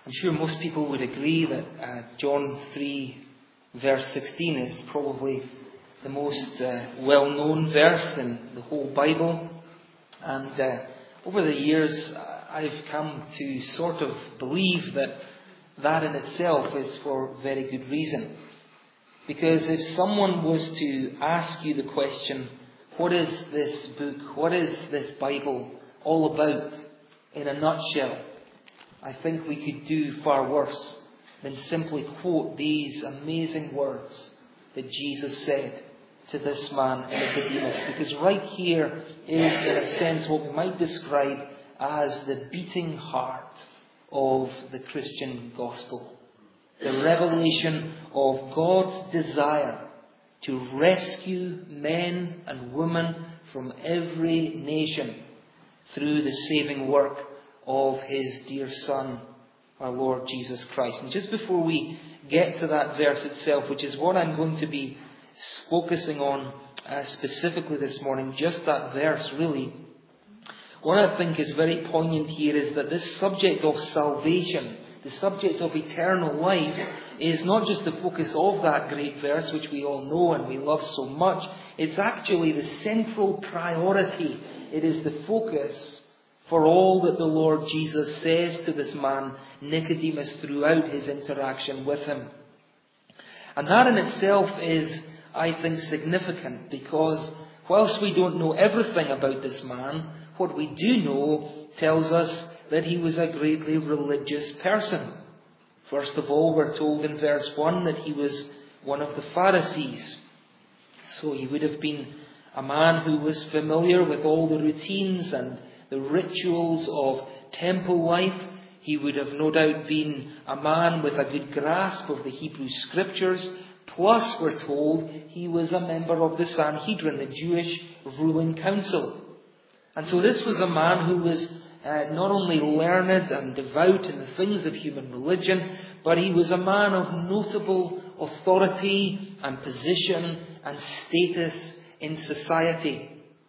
I'm sure most people would agree that John 3 verse 16 is probably the most well-known verse in the whole Bible. And over the years I've come to sort of believe that in itself is for very good reason. Because if someone was to ask you the question, what is this book, what is this Bible all about in a nutshell, I think we could do far worse than simply quote these amazing words that Jesus said to this man Nicodemus. Because right here is, in a sense, what we might describe as the beating heart of the Christian gospel. The revelation of God's desire to rescue men and women from every nation through the saving work of His dear Son, our Lord Jesus Christ. And just before we get to that verse itself, which is what I'm going to be focusing on specifically this morning, just that verse really, what I think is very poignant here is that this subject of salvation, the subject of eternal life, is not just the focus of that great verse, which we all know and we love so much. It's actually the central priority. It is the focus for all that the Lord Jesus says to this man, Nicodemus, throughout his interaction with him. And that in itself is, I think, significant, because whilst we don't know everything about this man, what we do know tells us that he was a greatly religious person. First of all, we're told in verse 1 that he was one of the Pharisees. So he would have been a man who was familiar with all the routines and the rituals of temple life. He would have no doubt been a man with a good grasp of the Hebrew Scriptures. Plus, we're told, he was a member of the Sanhedrin, the Jewish ruling council. And so this was a man who was not only learned and devout in the things of human religion, but he was a man of notable authority and position and status in society.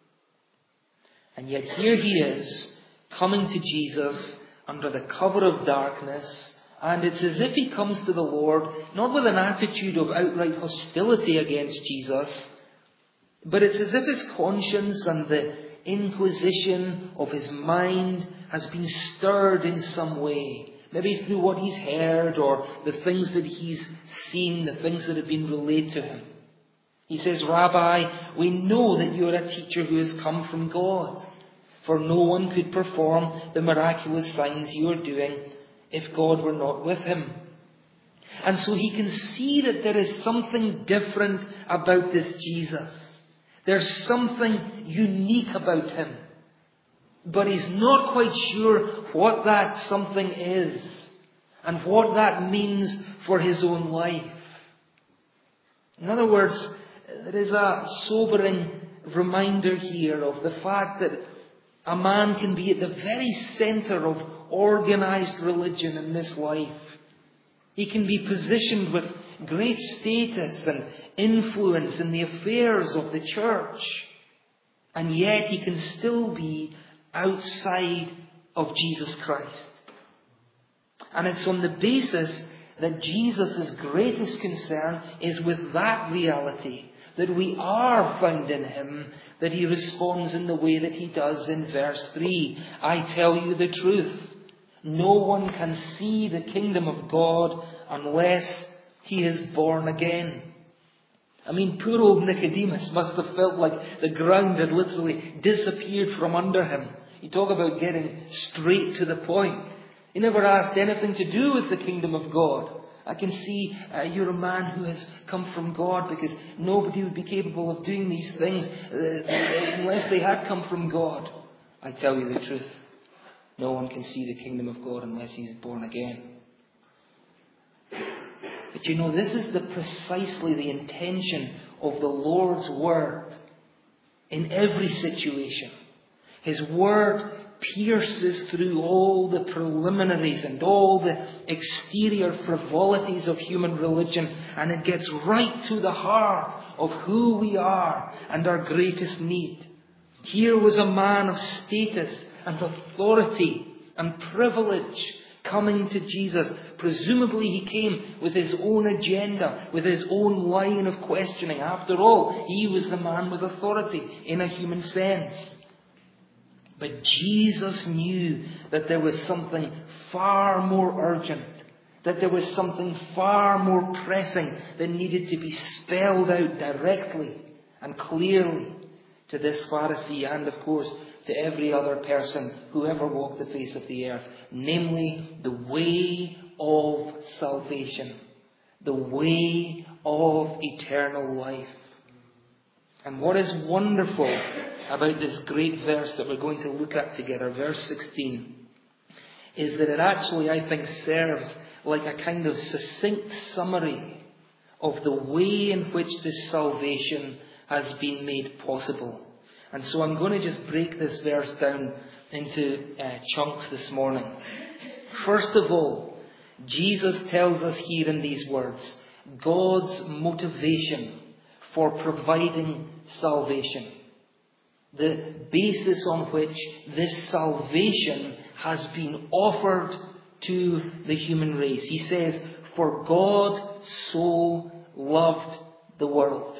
And yet here he is, coming to Jesus under the cover of darkness, and it's as if he comes to the Lord not with an attitude of outright hostility against Jesus, but it's as if his conscience and the inquisition of his mind has been stirred in some way. Maybe through what he's heard or the things that he's seen, the things that have been relayed to him. He says, Rabbi, we know that you are a teacher who has come from God. For no one could perform the miraculous signs you are doing if God were not with him. And so he can see that there is something different about this Jesus. There's something unique about him. But he's not quite sure what that something is and what that means for his own life. In other words, there is a sobering reminder here of the fact that a man can be at the very centre of organised religion in this life. He can be positioned with great status and influence in the affairs of the church. And yet he can still be outside of Jesus Christ. And it's on the basis that Jesus' greatest concern is with that reality, that we are found in him, that he responds in the way that he does in verse 3. I tell you the truth. No one can see the kingdom of God unless he is born again. I mean, poor old Nicodemus must have felt like the ground had literally disappeared from under him. You talk about getting straight to the point. He never asked anything to do with the kingdom of God. I can see you're a man who has come from God, because nobody would be capable of doing these things unless they had come from God. I tell you the truth. No one can see the kingdom of God unless he's born again. But you know, this is precisely the intention of the Lord's word in every situation. His word pierces through all the preliminaries and all the exterior frivolities of human religion, and it gets right to the heart of who we are and our greatest need. Here was a man of status and authority and privilege, coming to Jesus. Presumably he came with his own agenda, with his own line of questioning. After all, he was the man with authority in a human sense. But Jesus knew that there was something far more urgent, that there was something far more pressing that needed to be spelled out directly and clearly to this Pharisee and, of course, to every other person who ever walked the face of the earth. Namely, the way of salvation. The way of eternal life. And what is wonderful about this great verse that we're going to look at together, verse 16, is that it actually, I think, serves like a kind of succinct summary of the way in which this salvation has been made possible. And so I'm going to just break this verse down into chunks this morning. First of all, Jesus tells us here in these words God's motivation for providing salvation. The basis on which this salvation has been offered to the human race. He says, "For God so loved the world."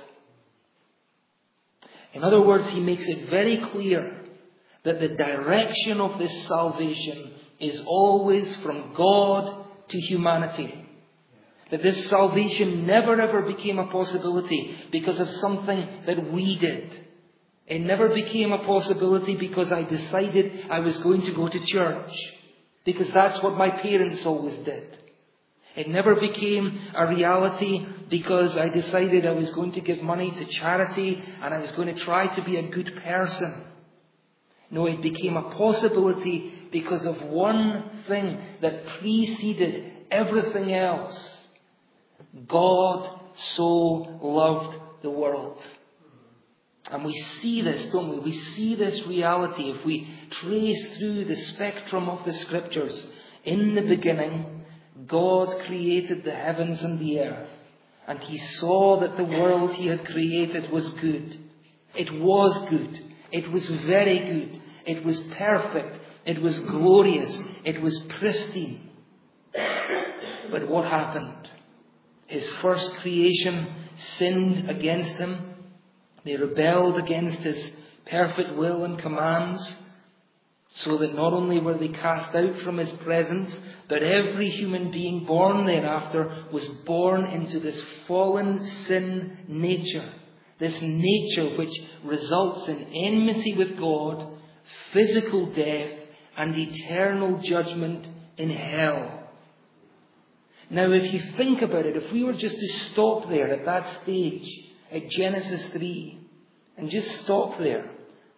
In other words, he makes it very clear that the direction of this salvation is always from God to humanity. That this salvation never ever became a possibility because of something that we did. It never became a possibility because I decided I was going to go to church, because that's what my parents always did. It never became a reality because I decided I was going to give money to charity and I was going to try to be a good person. No, it became a possibility because of one thing that preceded everything else. God so loved the world. And we see this, don't we? We see this reality if we trace through the spectrum of the Scriptures. In the beginning, God created the heavens and the earth, and he saw that the world he had created was good. It was good. It was very good. It was perfect. It was glorious. It was pristine. But what happened? His first creation sinned against him. They rebelled against his perfect will and commands, so that not only were they cast out from his presence, but every human being born thereafter was born into this fallen sin nature. This nature which results in enmity with God, physical death, and eternal judgment in hell. Now, if you think about it, if we were just to stop there at that stage, at Genesis 3, and just stop there,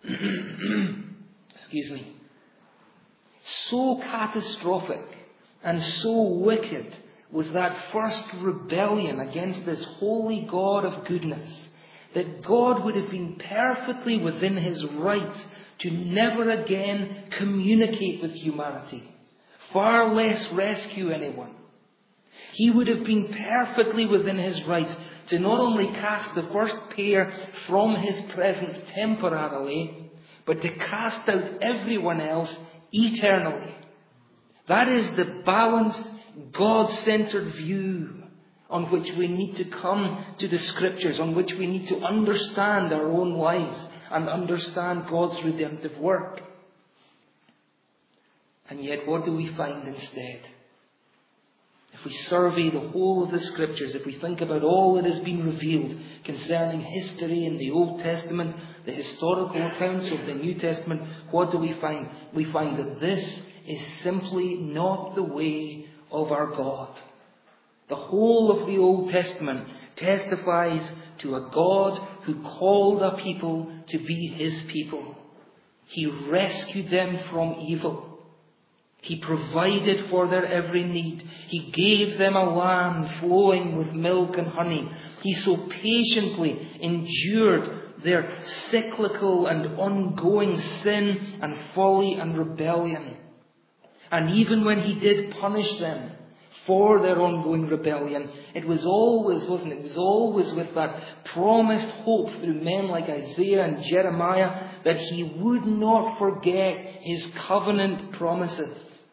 excuse me, so catastrophic and so wicked was that first rebellion against this holy God of goodness, that God would have been perfectly within his right to never again communicate with humanity, far less rescue anyone. He would have been perfectly within his rights to not only cast the first pair from his presence temporarily, but to cast out everyone else eternally. That is the balanced, God-centered view on which we need to come to the Scriptures, on which we need to understand our own lives and understand God's redemptive work. And yet, what do we find instead? If we survey the whole of the Scriptures, if we think about all that has been revealed concerning history in the Old Testament, the historical accounts of the New Testament, what do we find? We find that this is simply not the way of our God. The whole of the Old Testament testifies to a God who called a people to be his people. He rescued them from evil. He provided for their every need. He gave them a land flowing with milk and honey. He so patiently endured their cyclical and ongoing sin and folly and rebellion. And even when he did punish them for their ongoing rebellion, it was always, wasn't it? It was always with that promised hope through men like Isaiah and Jeremiah that he would not forget his covenant promises.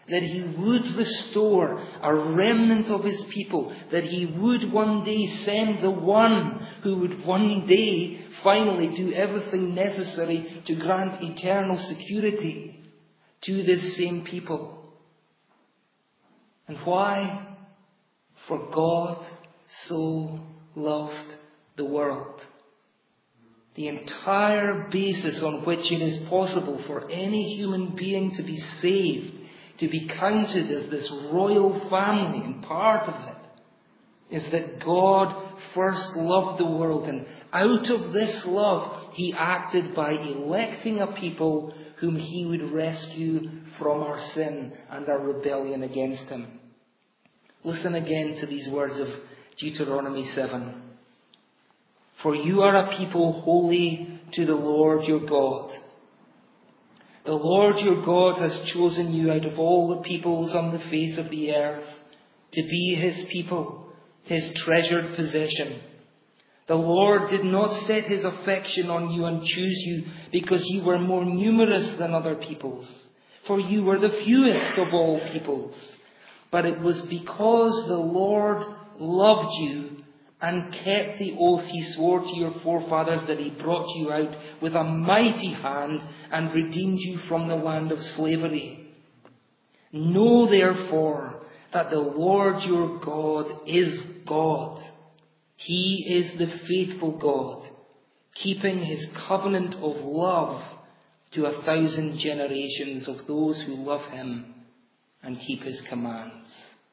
that He would restore a remnant of His people, that He would one day send the one who would one day finally do everything necessary to grant eternal security to this same people. And why? For God so loved the world. The entire basis on which it is possible for any human being to be saved, to be counted as this royal family and part of it, is that God first loved the world, and out of this love He acted by electing a people whom He would rescue from our sin and our rebellion against Him. Listen again to these words of Deuteronomy 7. For you are a people holy to the Lord your God. The Lord your God has chosen you out of all the peoples on the face of the earth to be His people, His treasured possession. The Lord did not set His affection on you and choose you because you were more numerous than other peoples, for you were the fewest of all peoples. But it was because the Lord loved you and kept the oath He swore to your forefathers that He brought you out with a mighty hand and redeemed you from the land of slavery. Know therefore that the Lord your God is God. He is the faithful God, keeping His covenant of love to 1,000 generations of those who love Him and keep His commands.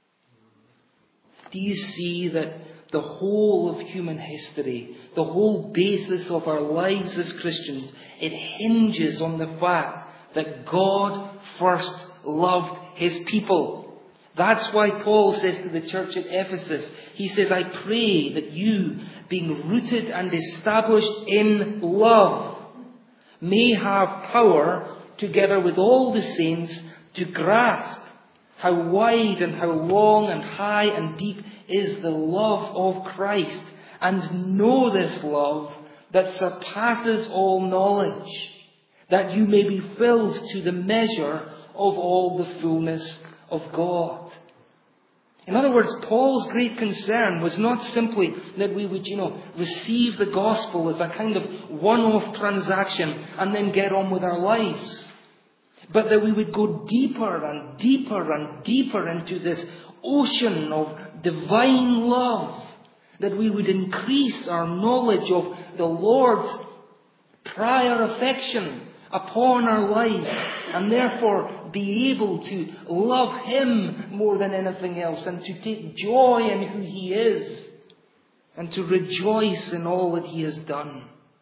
Do you see that the whole of human history, the whole basis of our lives as Christians, it hinges on the fact that God first loved His people. That's why Paul says to the church at Ephesus, he says, I pray that you, being rooted and established in love, may have power, together with all the saints, to grasp how wide and how long and high and deep is the love of Christ, and know this love that surpasses all knowledge, that you may be filled to the measure of all the fullness of God. In other words, Paul's great concern was not simply that we would, receive the gospel as a kind of one-off transaction and then get on with our lives, but that we would go deeper and deeper and deeper into this ocean of divine love, that we would increase our knowledge of the Lord's prior affection upon our lives, and therefore be able to love Him more than anything else, and to take joy in who He is, and to rejoice in all that He has done.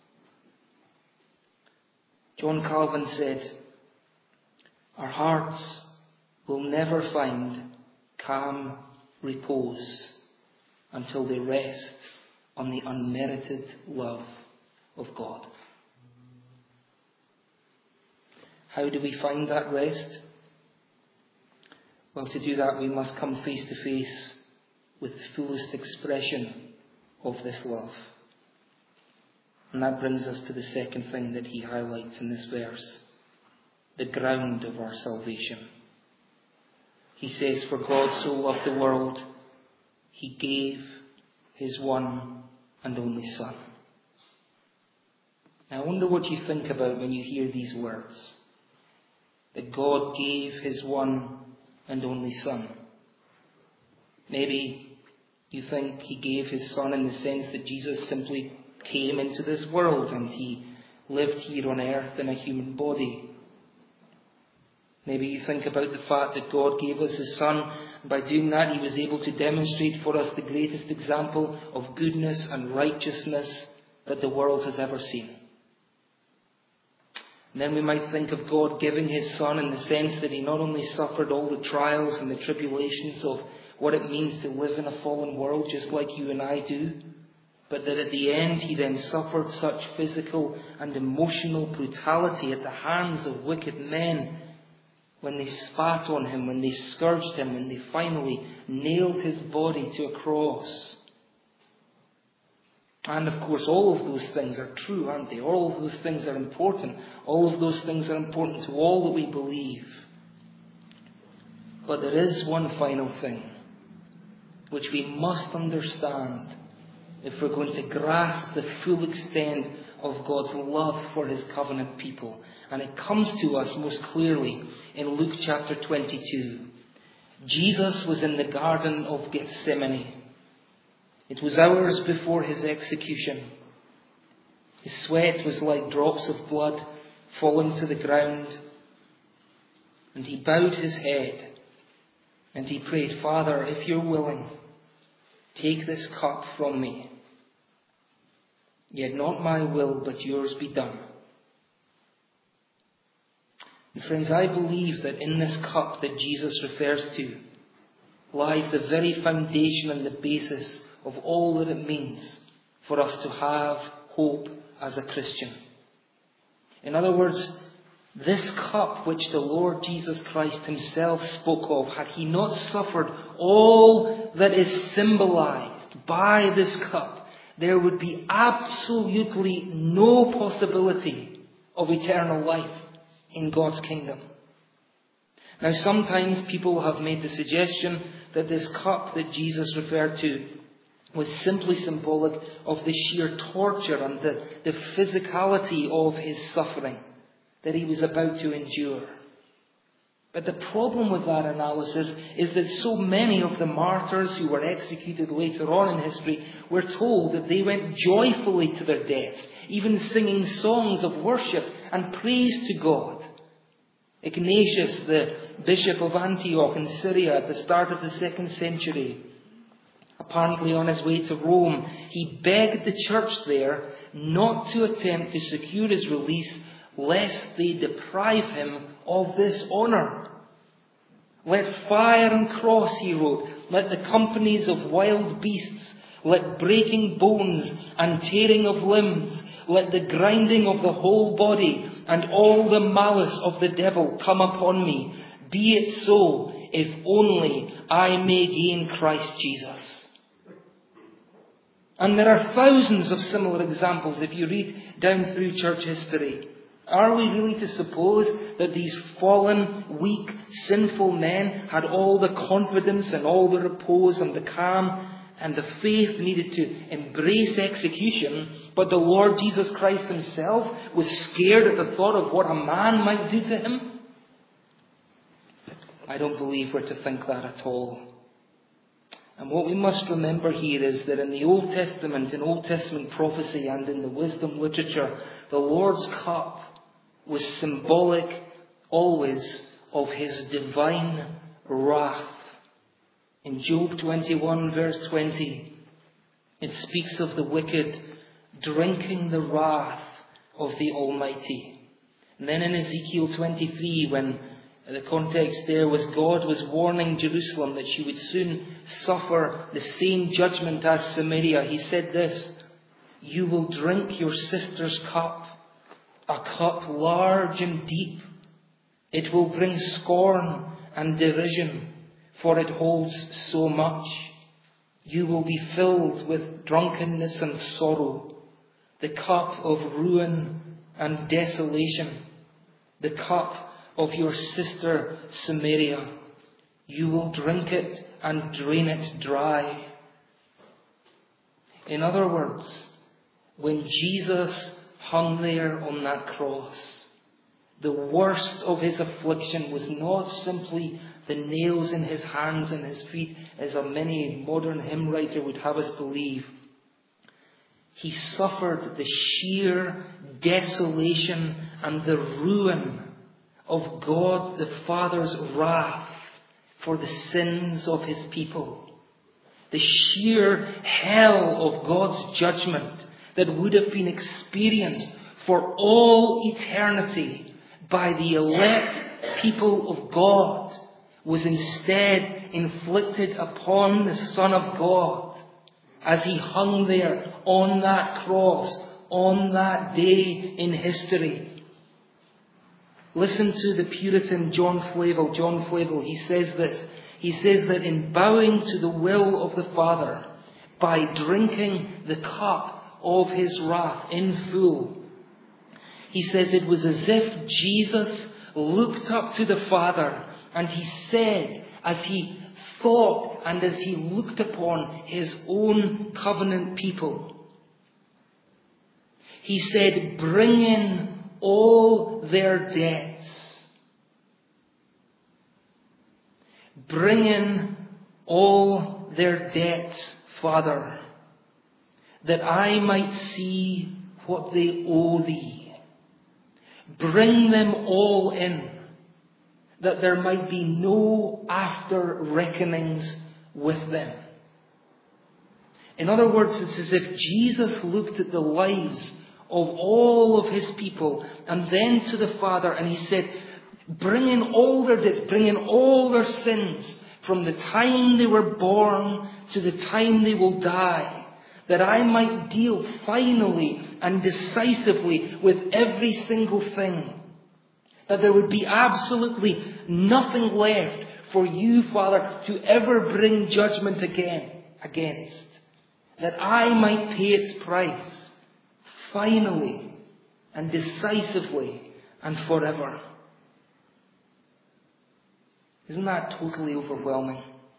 John Calvin said, our hearts will never find calm repose until they rest on the unmerited love of God. How do we find that rest? Well, to do that we must come face to face with the fullest expression of this love. And that brings us to the second thing that he highlights in this verse, the ground of our salvation. He says, for God so loved the world, He gave His one and only Son. Now, I wonder what you think about when you hear these words, that God gave His one and only Son. Maybe you think He gave His Son in the sense that Jesus simply came into this world and He lived here on earth in a human body. Maybe you think about the fact that God gave us His Son, and by doing that He was able to demonstrate for us the greatest example of goodness and righteousness that the world has ever seen. And then we might think of God giving His Son in the sense that He not only suffered all the trials and the tribulations of what it means to live in a fallen world just like you and I do, but that at the end He then suffered such physical and emotional brutality at the hands of wicked men when they spat on Him, when they scourged Him, when they finally nailed His body to a cross. And of course, all of those things are true, aren't they? All of those things are important. All of those things are important to all that we believe. But there is one final thing which we must understand if we're going to grasp the full extent of God's love for his covenant people. And it comes to us most clearly in Luke chapter 22. Jesus was in the Garden of Gethsemane. It was hours before his execution. His sweat was like drops of blood falling to the ground. And he bowed his head and he prayed, Father, if you're willing, take this cup from me. Yet not my will, but yours be done. And friends, I believe that in this cup that Jesus refers to lies the very foundation and the basis of all that it means for us to have hope as a Christian. In other words, this cup which the Lord Jesus Christ himself spoke of, had he not suffered all that is symbolized by this cup, there would be absolutely no possibility of eternal life in God's kingdom. Now, sometimes people have made the suggestion that this cup that Jesus referred to was simply symbolic of the sheer torture and the physicality of his suffering that he was about to endure. But the problem with that analysis is that so many of the martyrs who were executed later on in history were told that they went joyfully to their deaths, even singing songs of worship and praise to God. Ignatius, the bishop of Antioch in Syria at the start of the 2nd century, apparently on his way to Rome, he begged the church there not to attempt to secure his release lest they deprive him of this honour. Let fire and cross, he wrote, let the companies of wild beasts, let breaking bones and tearing of limbs, let the grinding of the whole body and all the malice of the devil come upon me. Be it so, if only I may gain Christ Jesus. And there are thousands of similar examples if you read down through church history. Are we really to suppose that these fallen, weak, sinful men had all the confidence and all the repose and the calm and the faith needed to embrace execution, but the Lord Jesus Christ himself was scared at the thought of what a man might do to him? I don't believe we're to think that at all. And what we must remember here is that in the Old Testament, in Old Testament prophecy and in the wisdom literature, the Lord's cup was symbolic always of his divine wrath. In Job 21 verse 20, it speaks of the wicked drinking the wrath of the Almighty. And then in Ezekiel 23, when the context there was God was warning Jerusalem that she would soon suffer the same judgment as Samaria, he said this, you will drink your sister's cup, a cup large and deep. It will bring scorn and derision, for it holds so much. You will be filled with drunkenness and sorrow, the cup of ruin and desolation, the cup of your sister Samaria. You will drink it and drain it dry. In other words, when Jesus hung there on that cross, the worst of his affliction was not simply the nails in his hands and his feet, as many modern hymn writer would have us believe. He suffered the sheer desolation and the ruin of God the Father's wrath for the sins of his people. The sheer hell of God's judgment that would have been experienced for all eternity by the elect people of God was instead inflicted upon the Son of God as he hung there on that cross on that day in history. Listen to the Puritan John Flavel, he says this. He says that in bowing to the will of the Father, by drinking the cup of his wrath in full, he says it was as if Jesus looked up to the Father and he said, as he thought and as he looked upon his own covenant people. He said, bring in all their debts. Bring in all their debts, Father, that I might see what they owe thee. Bring them all in, that there might be no after reckonings with them. In other words, it's as if Jesus looked at the lives of all of his people and then to the Father, and he said, bring in all their debts, bring in all their sins from the time they were born to the time they will die, that I might deal finally and decisively with every single thing. That there would be absolutely nothing left for you, Father, to ever bring judgment against. That I might pay its price, finally and decisively and forever. Isn't that totally overwhelming?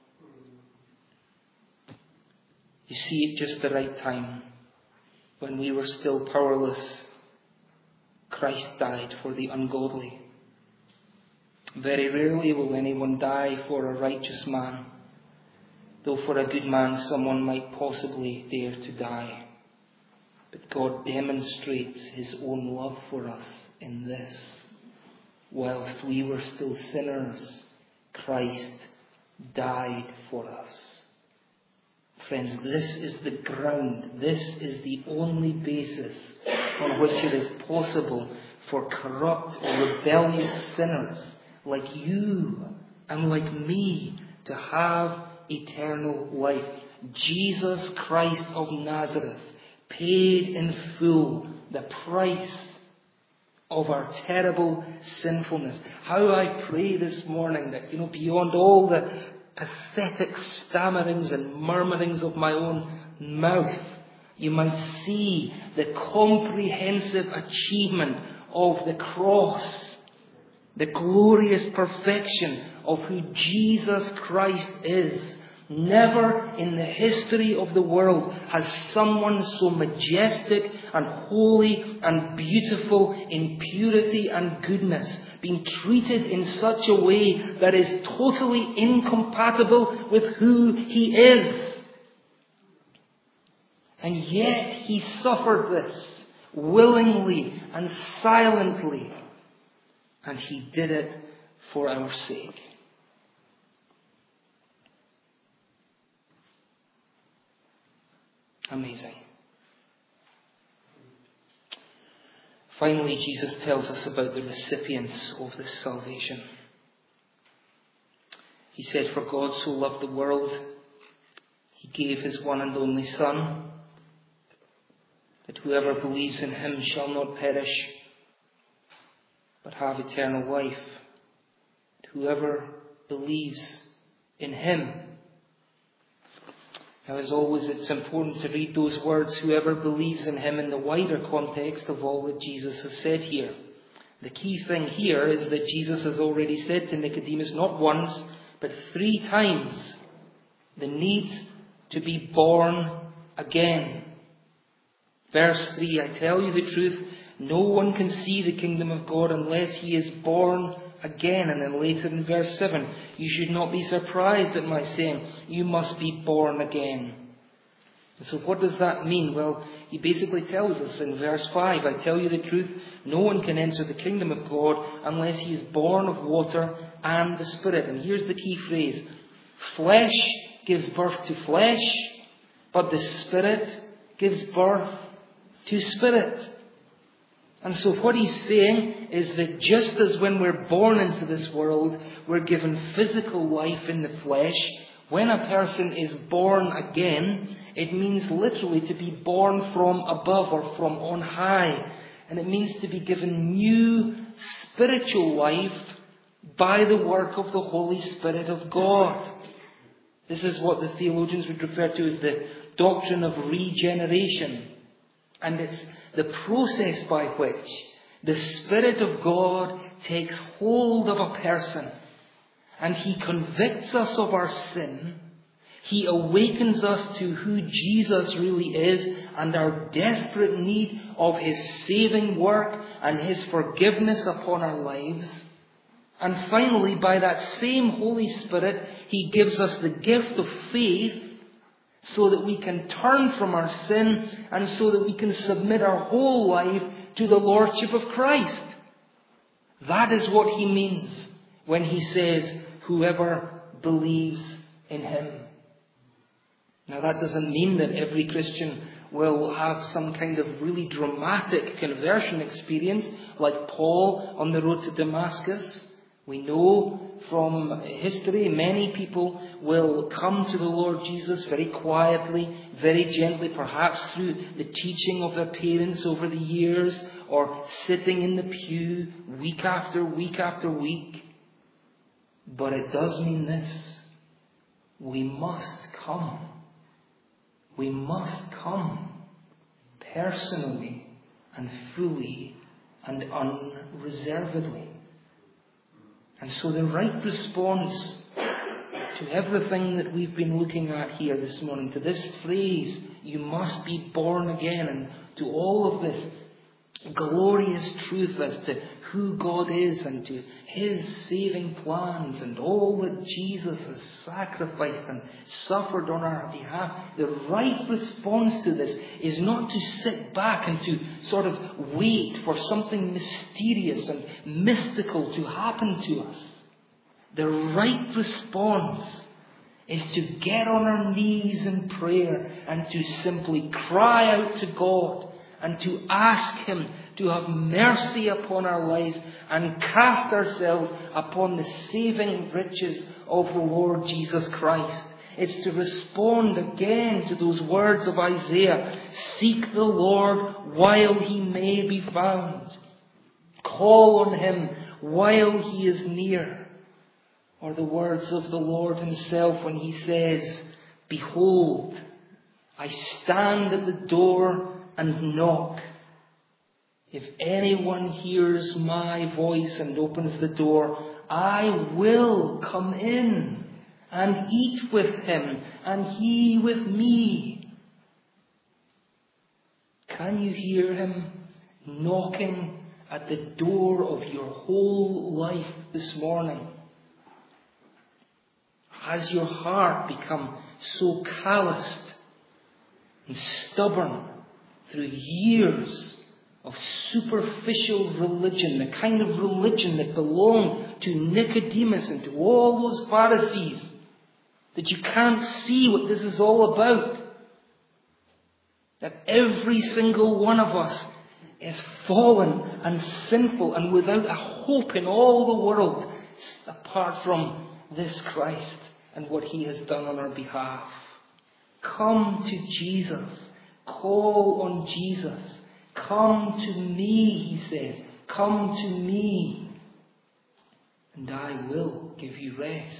You see, at just the right time, when we were still powerless, Christ died for the ungodly. Very rarely will anyone die for a righteous man, though for a good man someone might possibly dare to die. But God demonstrates his own love for us in this. Whilst we were still sinners, Christ died for us. Friends, this is the ground, this is the only basis on which it is possible for corrupt or rebellious sinners like you and like me to have eternal life. Jesus Christ of Nazareth paid in full the price of our terrible sinfulness. How I pray this morning that, beyond all the pathetic stammerings and murmurings of my own mouth, you might see the comprehensive achievement of the cross, the glorious perfection of who Jesus Christ is. Never in the history of the world has someone so majestic and holy and beautiful in purity and goodness been treated in such a way that is totally incompatible with who he is. And yet he suffered this willingly and silently, and he did it for our sake. Amazing. Finally, Jesus tells us about the recipients of this salvation. He said, for God so loved the world, he gave his one and only Son, that whoever believes in him shall not perish, but have eternal life. That whoever believes in him. Now, as always, it's important to read those words, whoever believes in him, in the wider context of all that Jesus has said here. The key thing here is that Jesus has already said to Nicodemus, not once, but 3 times, the need to be born again. Verse 3, I tell you the truth, no one can see the kingdom of God unless he is born again. And then later in verse 7, you should not be surprised at my saying, you must be born again. And so what does that mean? Well, he basically tells us in verse 5, I tell you the truth, no one can enter the kingdom of God unless he is born of water and the Spirit. And here's the key phrase, flesh gives birth to flesh, but the Spirit gives birth to spirit. And so what he's saying is that just as when we're born into this world, we're given physical life in the flesh, when a person is born again, it means literally to be born from above or from on high. And it means to be given new spiritual life by the work of the Holy Spirit of God. This is what the theologians would refer to as the doctrine of regeneration. And it's the process by which the Spirit of God takes hold of a person and He convicts us of our sin. He awakens us to who Jesus really is and our desperate need of His saving work and His forgiveness upon our lives. And finally, by that same Holy Spirit, He gives us the gift of faith so that we can turn from our sin and so that we can submit our whole life to the Lordship of Christ. That is what He means when He says, whoever believes in Him. Now that doesn't mean that every Christian will have some kind of really dramatic conversion experience like Paul on the road to Damascus. We know from history many people will come to the Lord Jesus very quietly, very gently, perhaps through the teaching of their parents over the years, or sitting in the pew week after week after week. But it does mean this: we must come. We must come personally and fully and unreservedly. And so the right response to everything that we've been looking at here this morning, to this phrase, you must be born again, and to all of this glorious truth as to who God is and to His saving plans and all that Jesus has sacrificed and suffered on our behalf, the right response to this is not to sit back and to sort of wait for something mysterious and mystical to happen to us. The right response is to get on our knees in prayer and to simply cry out to God and to ask Him to have mercy upon our lives and cast ourselves upon the saving riches of the Lord Jesus Christ. It's to respond again to those words of Isaiah: seek the Lord while He may be found. Call on Him while He is near. Or the words of the Lord Himself when He says, behold, I stand at the door and knock. If anyone hears my voice and opens the door, I will come in and eat with him and he with me. Can you hear Him knocking at the door of your whole life this morning? Has your heart become so calloused and stubborn through years of superficial religion, the kind of religion that belonged to Nicodemus and to all those Pharisees, that you can't see what this is all about? That every single one of us is fallen and sinful and without a hope in all the world apart from this Christ and what He has done on our behalf. Come to Jesus. Call on Jesus. Come to me, He says. Come to me, and I will give you rest.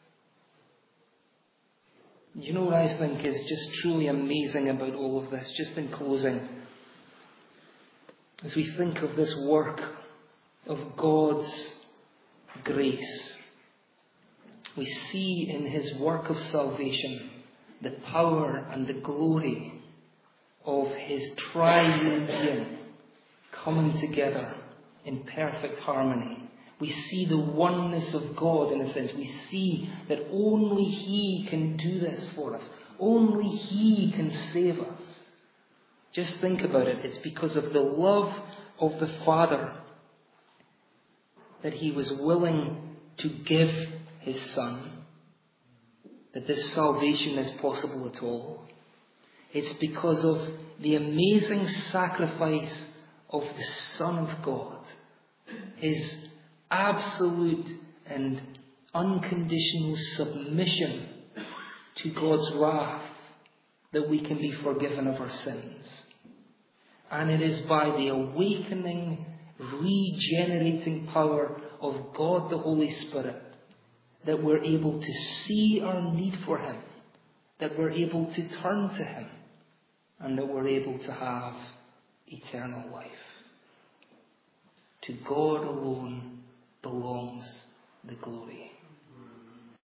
You know what I think is just truly amazing about all of this, just in closing, as we think of this work of God's grace, we see in His work of salvation the power and the glory of His triune being coming together in perfect harmony. We see the oneness of God in a sense. We see that only He can do this for us. Only He can save us. Just think about it. It's because of the love of the Father that He was willing to give His Son, that this salvation is possible at all. It's because of the amazing sacrifice of the Son of God, His absolute and unconditional submission to God's wrath, that we can be forgiven of our sins. And it is by the awakening, regenerating power of God the Holy Spirit that we're able to see our need for Him, that we're able to turn to Him, and that we're able to have eternal life. To God alone belongs the glory.